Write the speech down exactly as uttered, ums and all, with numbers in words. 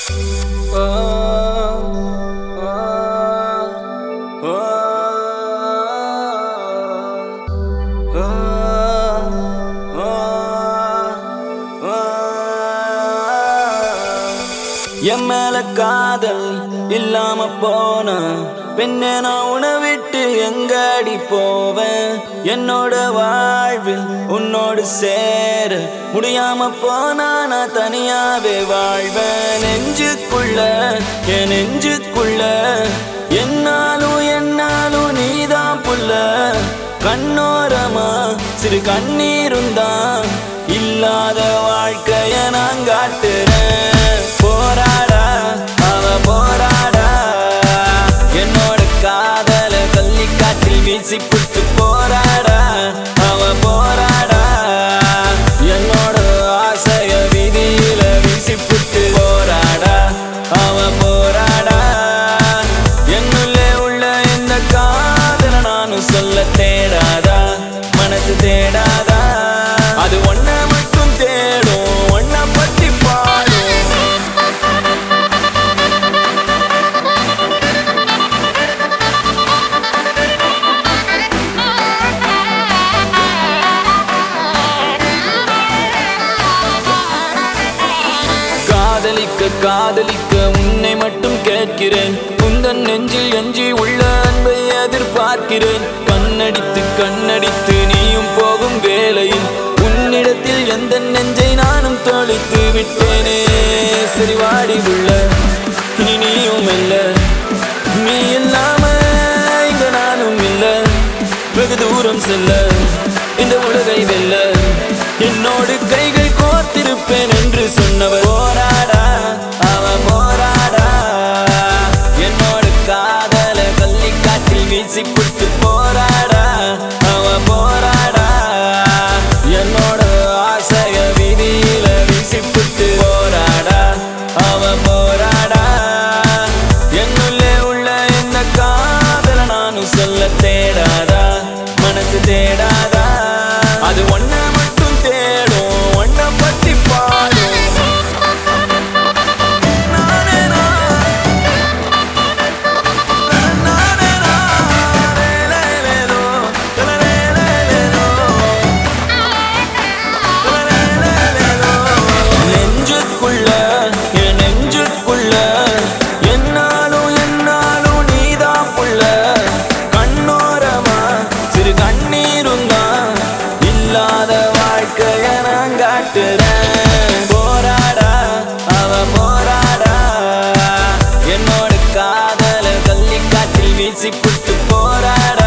என் மேல காதல் இல்லாம போன பெண்ணே நான் உன்னை விட்டு எங்கடி போவேன். என்னோட வாழ்வில் உன்னோடு சேர முடியாம போனா நான் தனியாவே வாழ்வேன். நெஞ்சுக்குள்ள என் நெஞ்சுக்குள்ள என்னாலும் என்னாலும் நீதான் புள்ள. கண்ணோரமா சிறு கண்ணீருந்தான் இல்லாத வாழ்க்கைய நான் காட்டுறேன். போராடா அவ போராடா என்னோட காதல கள்ளி காற்றில் வீசி புட்டு போராடா அவ போராடா என்னோட ஆசைய விதியில வீசி புட்டு போராடா அவ போராடா. என்னுள்ளே உள்ள இந்த காதல நானும் சொல்ல தேடாதா மனசு தேடாதா அது ஒன்ன மட்டும் தேடும் ஒன்ன பத்தி பாடும். காதலிக்க காதலிக்க உன்னை மட்டும் கேட்கிறேன். உந்தன் நெஞ்சில் எஞ்சி உள்ள அன்பை எதிர்பார்க்கிறேன். கண்ணடித்து கண்ணடித்து நீயும் போகும் வேளையில் உன்னிடத்தில் எந்த நெஞ்சை நானும் தொலைத்து விட்டேனே. சரி வாடி உள்ள இனி நீயும் இல்ல, நீ இல்லாம இங்க நானும் இல்ல. வெகு தூரம் செல்ல இந்த உலகை வெல்ல என்னோடு கைகள் கோர்த்திருப்பேன் என்று சொன்னவர். போராடா அவ போராடா என்னோட காதல கள்ளி காற்றில் வீசி புட்டு போராடா அவ போராடா என்னோட ஆசைய விதியில வீசி புட்டு போராடா அவ போராடா. என்னுள்ளே உள்ள இந்த காதல நானும் சொல்ல தேடாதா மனசு தேடாதா அது ஒன்ன மட்டும் தேடும் ஒன்ன பத்தி பாடும். நெஞ்சுக்குள்ள என் நெஞ்சுக்குள்ள என்னாலும் என்னாலும் நீதான் புள்ள. கண்ணோரமா சிறு கண்ணீருந்தான் இல்லாத வாழ்க்கைய நான் காட்டுறேன். போராடா அவ போராடா என்னோட காதல கள்ளி காற்றில் வீசி புட்டு போராடா